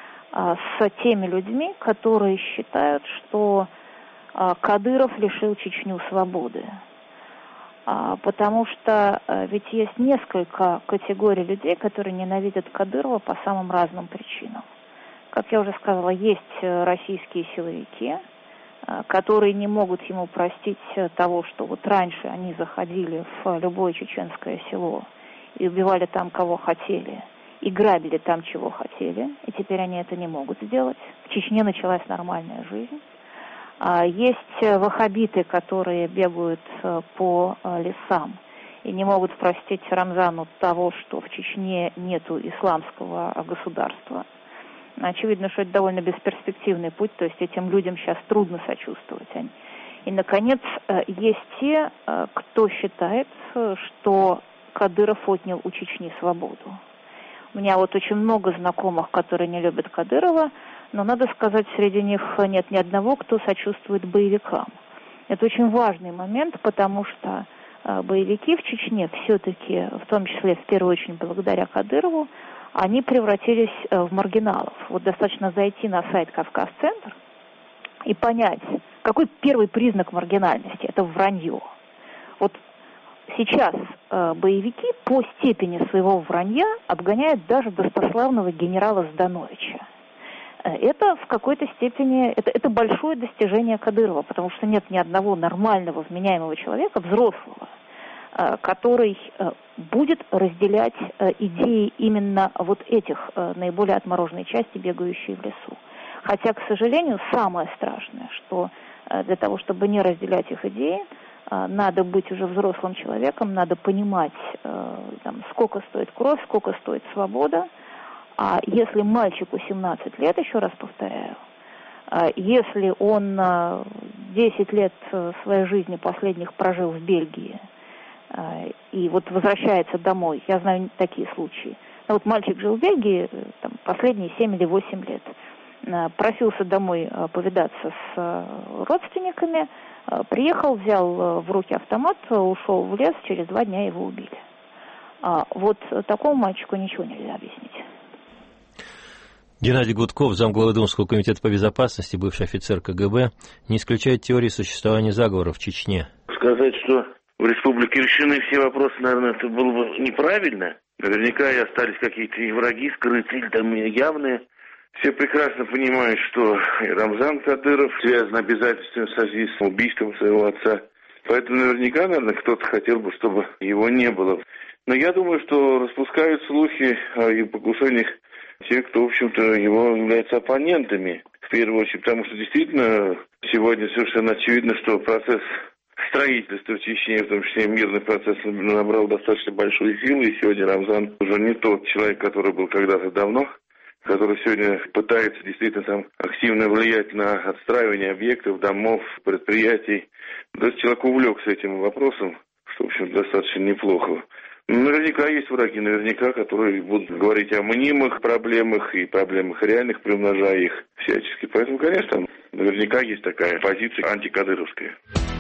с теми людьми, которые считают, что Кадыров лишил Чечню свободы. Потому что ведь есть несколько категорий людей, которые ненавидят Кадырова по самым разным причинам. Как я уже сказала, есть российские силовики, которые не могут ему простить того, что вот раньше они заходили в любое чеченское село и убивали там, кого хотели, и грабили там, чего хотели, и теперь они это не могут сделать. В Чечне началась нормальная жизнь. Есть ваххабиты, которые бегают по лесам и не могут простить Рамзану того, что в Чечне нету исламского государства. Очевидно, что это довольно бесперспективный путь, то есть этим людям сейчас трудно сочувствовать. И, наконец, есть те, кто считает, что Кадыров отнял у Чечни свободу. У меня вот очень много знакомых, которые не любят Кадырова, но, надо сказать, среди них нет ни одного, кто сочувствует боевикам. Это очень важный момент, потому что боевики в Чечне все-таки, в том числе, в первую очередь, благодаря Кадырову, они превратились в маргиналов. Вот достаточно зайти на сайт «Кавказ-центр» и понять, какой первый признак маргинальности – это вранье. Вот сейчас боевики по степени своего вранья обгоняют даже достославного генерала Здановича. Это в какой-то степени, это большое достижение Кадырова, потому что нет ни одного нормального, вменяемого человека, взрослого, который будет разделять идеи именно вот этих наиболее отмороженной части, бегающей в лесу. Хотя, к сожалению, самое страшное, что для того, чтобы не разделять их идеи, надо быть уже взрослым человеком, надо понимать, сколько стоит кровь, сколько стоит свобода. А если мальчику 17 лет, еще раз повторяю, если он 10 лет своей жизни последних прожил в Бельгии и вот возвращается домой, я знаю такие случаи, но вот мальчик жил в Бельгии последние 7 или 8 лет, просился домой повидаться с родственниками, приехал, взял в руки автомат, ушел в лес, через 2 дня его убили. Вот такому мальчику ничего нельзя объяснить. Геннадий Гудков, замглавы Думского комитета по безопасности, бывший офицер КГБ, не исключает теории существования заговора в Чечне. Сказать, что в республике решены все вопросы, наверное, это было бы неправильно. Наверняка и остались какие-то и враги скрытые, или там и явные. Все прекрасно понимают, что Рамзан Кадыров связан обязательством в связи с убийством своего отца. Поэтому наверняка, наверное, кто-то хотел бы, чтобы его не было. Но я думаю, что распускают слухи о покушениях те, кто, в общем-то, его являются оппонентами. В первую очередь, потому что действительно сегодня совершенно очевидно, что процесс строительства в Чечне, в том числе мирный процесс, набрал достаточно большую силу. И сегодня Рамзан уже не тот человек, который был когда-то давно, который сегодня пытается действительно там активно влиять на отстраивание объектов, домов, предприятий. То есть человек увлекся этим вопросом, что, в общем, достаточно неплохо. Наверняка есть враги, наверняка, которые будут говорить о мнимых проблемах и проблемах реальных, приумножая их всячески. Поэтому, конечно, наверняка есть такая позиция антикадыровская.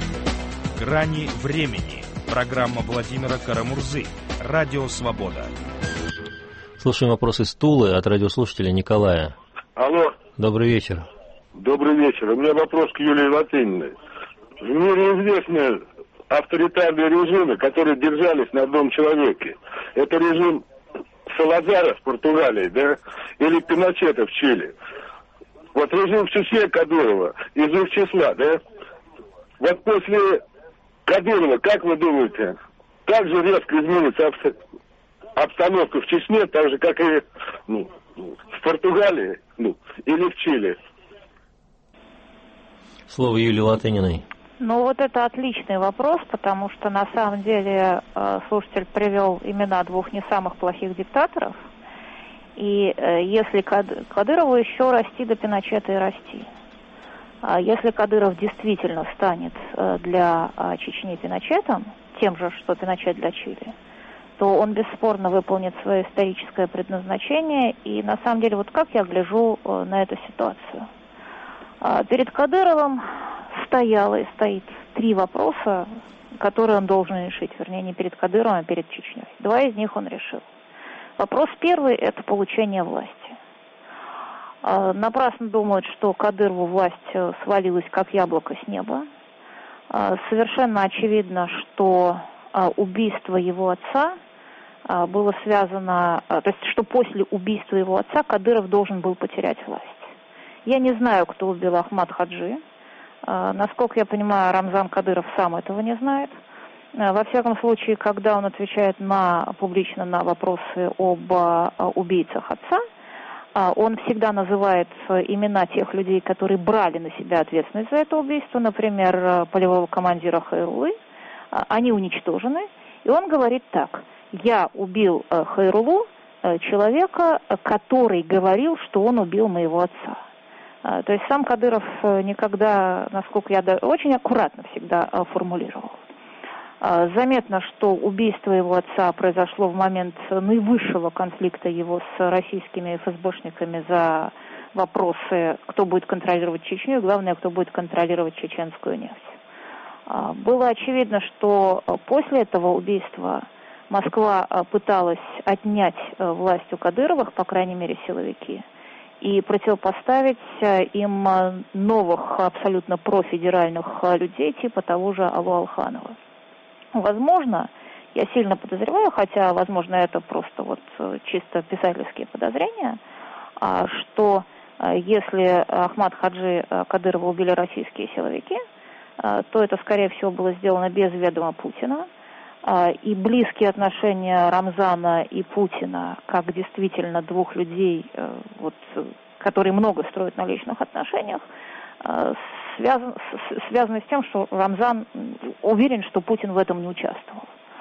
«Грани времени». Программа Владимира Карамурзы. Радио «Свобода». Слушаем вопрос из Тулы от радиослушателя Николая. Алло. Добрый вечер. Добрый вечер. У меня вопрос к Юлии Латыниной. В мире известны авторитарные режимы, которые держались на одном человеке. Это режим Салазара в Португалии, да, или Пиночета в Чили. Вот режим в Чечне Кадырова из их числа, да. Вот после Кадырова, как вы думаете, так же резко изменится обстановка в Чечне, так же, как и в Португалии, или в Чили? Слово Юлии Латыниной. Ну, вот это отличный вопрос, потому что на самом деле слушатель привел имена 2 не самых плохих диктаторов. И если Кадырову еще расти до Пиночета и расти. Если Кадыров действительно станет для Чечни Пиночетом, тем же, что Пиночет для Чили, то он бесспорно выполнит свое историческое предназначение. И на самом деле, вот как я гляжу на эту ситуацию. Перед Кадыровым стояло и стоит 3 вопроса, которые он должен решить. Вернее, не перед Кадыровым, а перед Чечней. 2 из них он решил. Вопрос первый – это получение власти. Напрасно думают, что Кадырову власть свалилась как яблоко с неба. Совершенно очевидно, что убийство его отца было связано, то есть, что после убийства его отца Кадыров должен был потерять власть. Я не знаю, кто убил Ахмад Хаджи. Насколько я понимаю, Рамзан Кадыров сам этого не знает. Во всяком случае, когда он отвечает публично на вопросы об убийцах отца, он всегда называет имена тех людей, которые брали на себя ответственность за это убийство, например, полевого командира Хайрулы. Они уничтожены. И он говорит так: я убил Хайрулу, человека, который говорил, что он убил моего отца. То есть сам Кадыров никогда, насколько я очень аккуратно всегда формулировал. Заметно, что убийство его отца произошло в момент наивысшего конфликта его с российскими ФСБшниками за вопросы, кто будет контролировать Чечню и, главное, кто будет контролировать чеченскую нефть. Было очевидно, что после этого убийства Москва пыталась отнять власть у Кадыровых, по крайней мере, силовики, и противопоставить им новых абсолютно профедеральных людей, типа того же Алу Алханова. Возможно, я сильно подозреваю, хотя, возможно, это просто вот чисто писательские подозрения, что если Ахмад Хаджи Кадырова убили российские силовики, то это, скорее всего, было сделано без ведома Путина. И близкие отношения Рамзана и Путина, как действительно 2 людей, которые много строят на личных отношениях, связаны с тем, что Рамзан уверен, что Путин в этом не участвовал.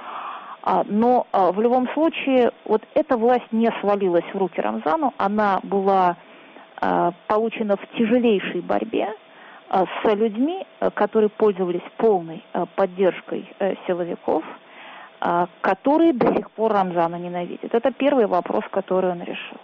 Но в любом случае, вот эта власть не свалилась в руки Рамзану, она была получена в тяжелейшей борьбе с людьми, которые пользовались полной поддержкой силовиков, которые до сих пор Рамзана ненавидят. Это первый вопрос, который он решил.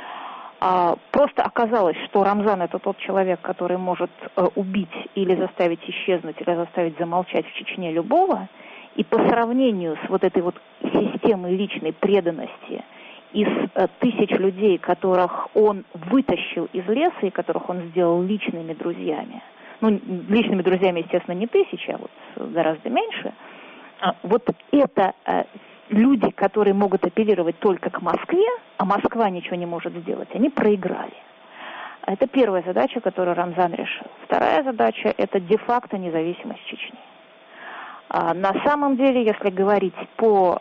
Просто оказалось, что Рамзан — это тот человек, который может убить или заставить исчезнуть, или заставить замолчать в Чечне любого, и по сравнению с вот этой вот системой личной преданности из 1000 людей, которых он вытащил из леса и которых он сделал личными друзьями, личными друзьями, естественно, не 1000, а вот гораздо меньше, вот это люди, которые могут апеллировать только к Москве, а Москва ничего не может сделать, они проиграли. Это первая задача, которую Рамзан решил. Вторая задача – это де-факто независимость Чечни. На самом деле, если говорить по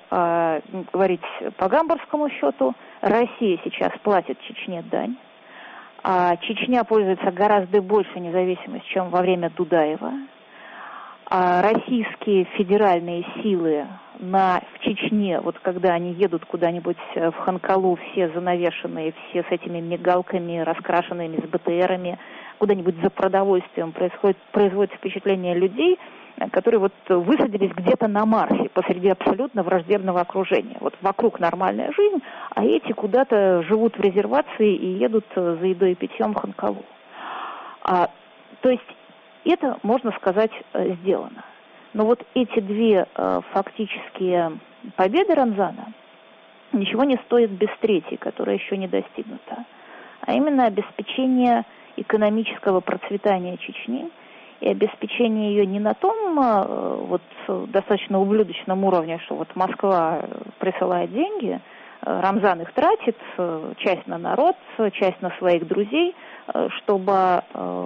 гамбургскому счету, Россия сейчас платит Чечне дань. Чечня пользуется гораздо большей независимостью, чем во время Дудаева. Российские федеральные силы в Чечне, вот когда они едут куда-нибудь в Ханкалу, все занавешенные, все с этими мигалками, раскрашенными, с БТРами, куда-нибудь за продовольствием, производит впечатление людей, которые вот высадились где-то на Марсе посреди абсолютно враждебного окружения. Вот вокруг нормальная жизнь, а эти куда-то живут в резервации и едут за едой и питьем в Ханкалу. То есть это, можно сказать, сделано. Но вот эти 2 фактические победы Рамзана ничего не стоят без 3-й, которая еще не достигнута. А именно обеспечение экономического процветания Чечни и обеспечение ее не на том достаточно ублюдочном уровне, что вот Москва присылает деньги, Рамзан их тратит, часть на народ, часть на своих друзей, чтобы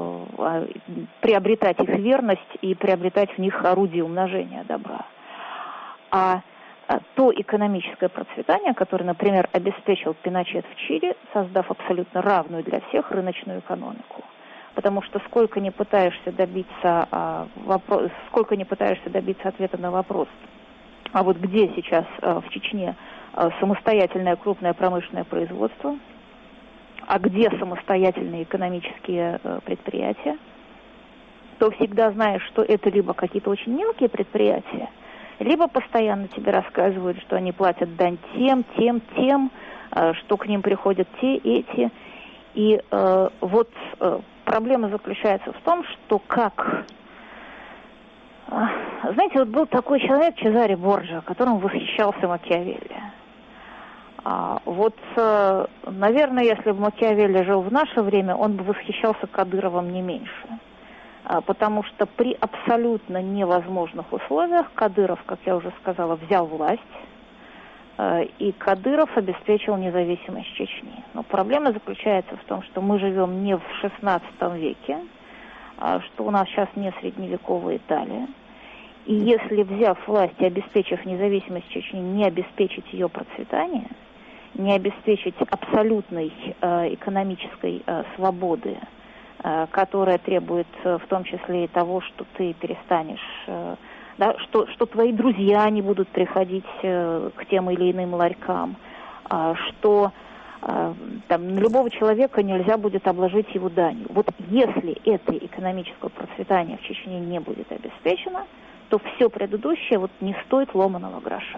приобретать их верность и приобретать в них орудие умножения добра. А то экономическое процветание, которое, например, обеспечил Пиночет в Чили, создав абсолютно равную для всех рыночную экономику. Потому что сколько не пытаешься добиться ответа на вопрос, а вот где сейчас в Чечне самостоятельное крупное промышленное производство, а где самостоятельные экономические предприятия, то всегда знаешь, что это либо какие-то очень мелкие предприятия, либо постоянно тебе рассказывают, что они платят дань тем, что к ним приходят те, эти. И проблема заключается в том, что знаете, вот был такой человек Чезаре Борджиа, которым восхищался Макиавелли. Наверное, если бы Макиавелли жил в наше время, он бы восхищался Кадыровым не меньше. Потому что при абсолютно невозможных условиях Кадыров, как я уже сказала, взял власть, и Кадыров обеспечил независимость Чечни. Но проблема заключается в том, что мы живем не в XVI веке, что у нас сейчас не средневековая Италия. И если, взяв власть и обеспечив независимость Чечни, не обеспечить ее процветание, не обеспечить абсолютной экономической свободы, которая требует в том числе и того, что ты перестанешь, что твои друзья не будут приходить к тем или иным ларькам, что на любого человека нельзя будет обложить его данью. Вот если это экономическое процветание в Чечне не будет обеспечено, то все предыдущее не стоит ломаного гроша.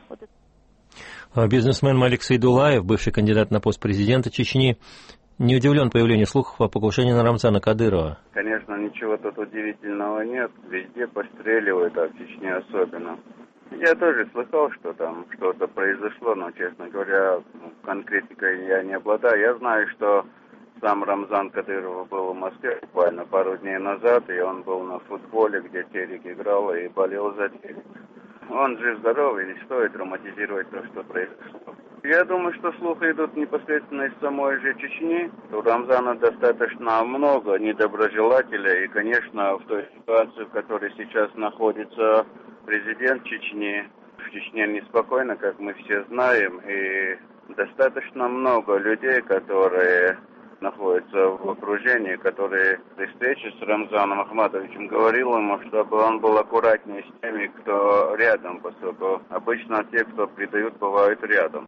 Бизнесмен Малик Сайдуллаев, бывший кандидат на пост президента Чечни, не удивлен появлению слухов о покушении на Рамзана Кадырова. Конечно, ничего тут удивительного нет. Везде постреливают, а в Чечне особенно. Я тоже слыхал, что там что-то произошло, но, честно говоря, конкретикой я не обладаю. Я знаю, что сам Рамзан Кадыров был в Москве буквально пару дней назад, и он был на футболе, где Терек играл, и болел за Терек. Он жив-здоров, и не стоит драматизировать то, что произошло. Я думаю, что слухи идут непосредственно из самой же Чечни. У Рамзана достаточно много недоброжелателей, и, конечно, в той ситуации, в которой сейчас находится президент Чечни, в Чечне неспокойно, как мы все знаем, и достаточно много людей, которые находятся в окружении, которые при встрече с Рамзаном Ахматовичем говорил ему, чтобы он был аккуратнее с теми, кто рядом, поскольку обычно те, кто предают, бывают рядом.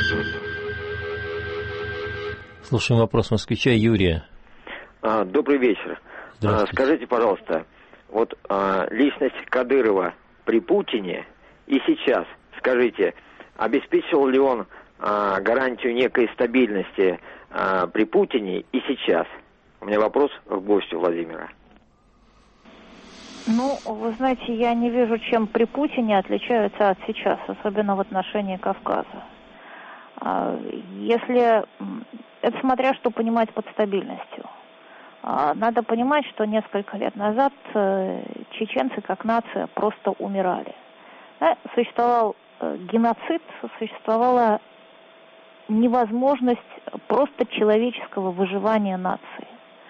Слушаем вопрос москвича Юрия. Добрый вечер. Скажите, пожалуйста, личность Кадырова при Путине и сейчас, скажите, обеспечил ли он гарантию некой стабильности при Путине и сейчас? У меня вопрос к гостю Владимира. Вы знаете, я не вижу, чем при Путине отличаются от сейчас, особенно в отношении Кавказа. Это смотря что понимать под стабильностью. Надо понимать, что несколько лет назад чеченцы как нация просто умирали. Существовал геноцид, существовала невозможность просто человеческого выживания нации.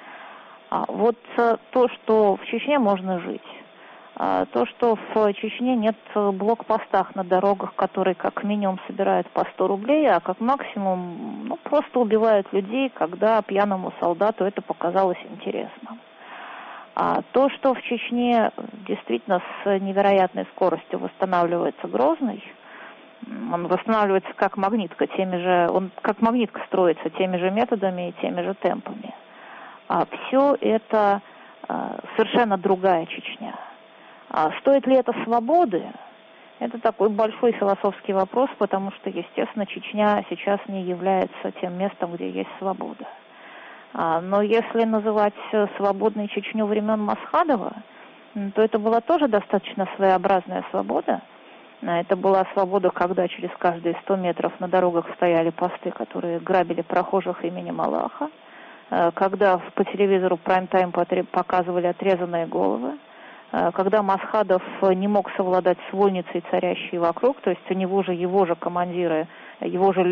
То, что в Чечне можно жить, то, что в Чечне нет блокпостов на дорогах, которые как минимум собирают по 100 рублей, а как максимум просто убивают людей, когда пьяному солдату это показалось интересным. То, что в Чечне действительно с невероятной скоростью восстанавливается Грозный, он восстанавливается как магнитка, как магнитка строится теми же методами и теми же темпами. Все это совершенно другая Чечня. Стоит ли это свободы? Это такой большой философский вопрос, потому что, естественно, Чечня сейчас не является тем местом, где есть свобода. Но если называть свободной Чечню времен Масхадова, то это была тоже достаточно своеобразная свобода. Это была свобода, когда через каждые 100 метров на дорогах стояли посты, которые грабили прохожих именем Аллаха, когда по телевизору прайм-тайм показывали отрезанные головы, когда Масхадов не мог совладать с вольницей, царящей вокруг, то есть у него же его же командиры, а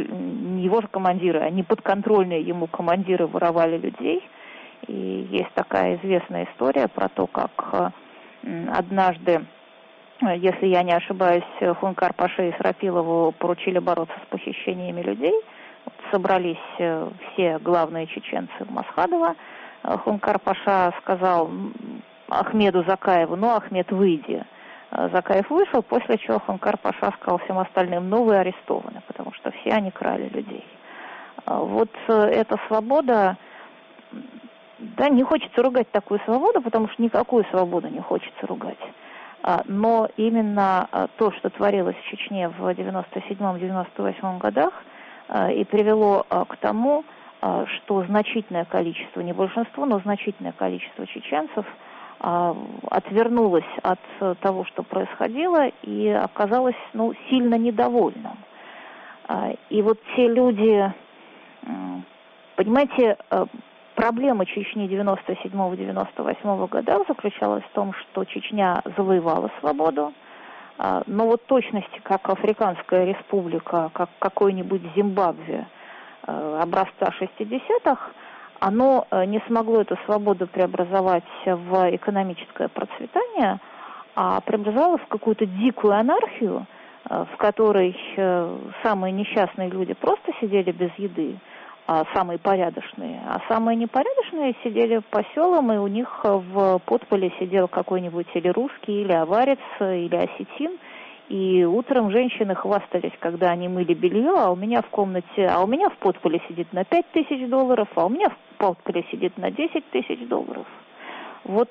не подконтрольные ему командиры воровали людей. И есть такая известная история про то, как однажды, если я не ошибаюсь, Хункар-Паше и Срапилову поручили бороться с похищениями людей. Собрались все главные чеченцы в Масхадово. Хункар-Паша сказал Ахмеду Закаеву: Ахмед, выйди. Закаев вышел, после чего Хункар-Паша сказал всем остальным: вы арестованы, потому что все они крали людей. Эта свобода, Да, не хочется ругать такую свободу, потому что никакую свободу не хочется ругать. Но именно то, что творилось в Чечне в 97-98 годах, и привело к тому, что значительное количество, не большинство, но значительное количество чеченцев отвернулось от того, что происходило, и оказалось, сильно недовольным. И вот те люди, понимаете, проблема Чечни 97-98 годов заключалась в том, что Чечня завоевала свободу, но вот точности, как Африканская республика, как какой-нибудь Зимбабве образца 60-х, оно не смогло эту свободу преобразовать в экономическое процветание, а преобразовало в какую-то дикую анархию, в которой самые несчастные люди просто сидели без еды, а самые порядочные. А самые непорядочные сидели по селам, и у них в подполе сидел какой-нибудь или русский, или аварец, или осетин. И утром женщины хвастались, когда они мыли белье, а у меня в подполе сидит на $5000, а у меня в подполе сидит на $10 000. Вот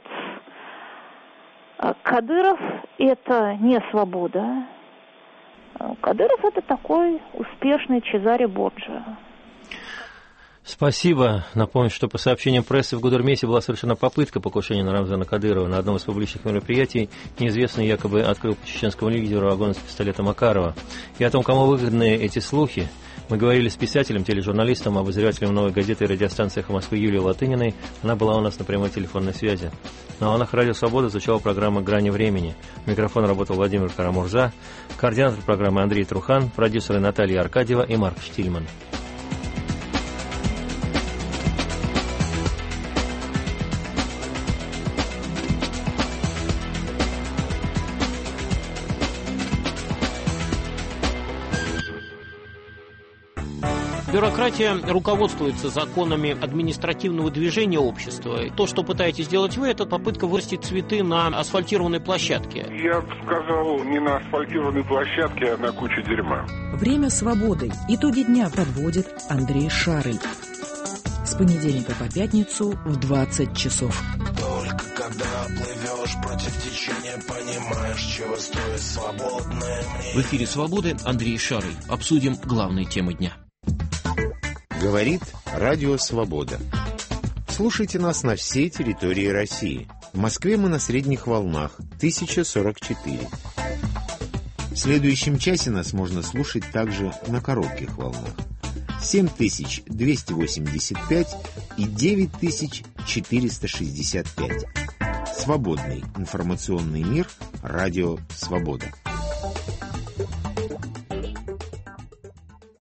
Кадыров – это не свобода. Кадыров – это такой успешный Чезаре Борджиа. Спасибо. Напомню, что по сообщениям прессы в Гудермесе была совершена попытка покушения на Рамзана Кадырова. На одном из публичных мероприятий неизвестный якобы открыл по чеченскому лидеру огонь из пистолета Макарова. И о том, кому выгодны эти слухи, мы говорили с писателем, тележурналистом, обозревателем «Новой газеты» и радиостанции «Эхо Москвы» Юлией Латыниной. Она была у нас на прямой телефонной связи. На волнах Радио Свобода звучала программа «Грани времени». У микрофона работал Владимир Карамурза, координатор программы Андрей Трухан, продюсеры Наталья Аркадьева и Марк Штильман. Бюрократия руководствуется законами административного движения общества. То, что пытаетесь сделать вы, это попытка вырастить цветы на асфальтированной площадке. Я бы сказал, не на асфальтированной площадке, а на куче дерьма. Время свободы. Итоги дня подводит Андрей Шарый. С понедельника по пятницу в 20 часов. Только когда плывешь против течения, понимаешь, чего стоит свободное мнение. В эфире «Свободы» Андрей Шарый. Обсудим главные темы дня. Говорит Радио Свобода. Слушайте нас на всей территории России. В Москве мы на средних волнах 1044. В следующем часе нас можно слушать также на коротких волнах 7285 и 9465. Свободный информационный мир. Радио Свобода.